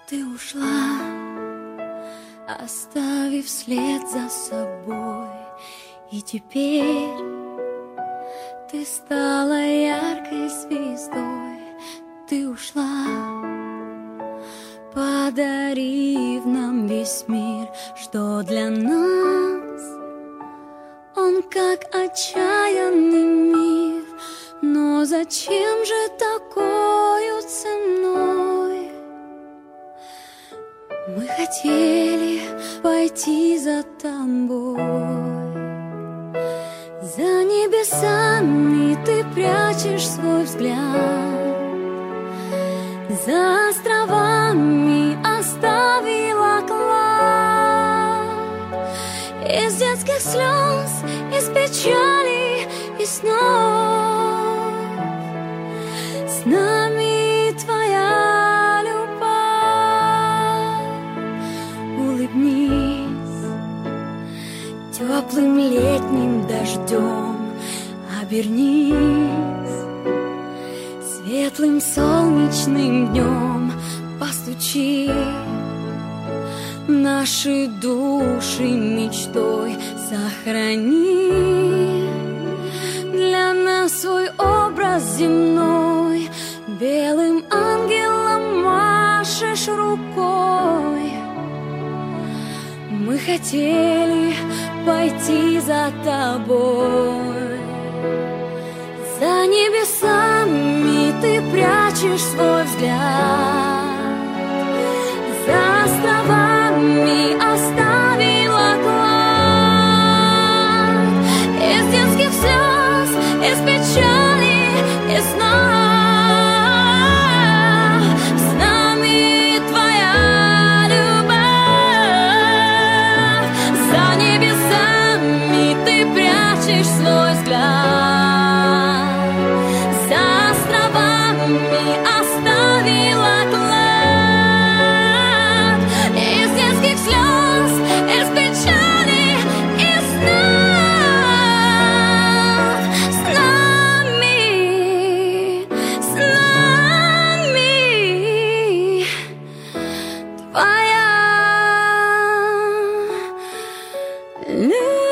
Ты ушла, оставив след за собой, и теперь ты стала яркой звездой. Ты ушла, подарив нам весь мир, что для нас он как отчаянный мир. Но зачем же такою ценой? Мы хотели пойти за тобой. За небесами ты прячешь свой взгляд, за островами оставила клад. Из детских слез, из печали и снов с нами твоя любовь. Улыбнись теплым летним дождем, обернись светлым солнечным днем, постучи наши души мечтой, сохрани для нас свой образ земной. Белым ангелом машешь рукой. Мы хотели пойти за тобой. За небесами ты прячешь свой взгляд, за островами оставила клад. Из детских слез, из печали и снов с нами твоя любовь. За небесами ты прячешь свой взгляд, за островами оставила клад. Из детских слез, из печали и снов с нами твоя любовь.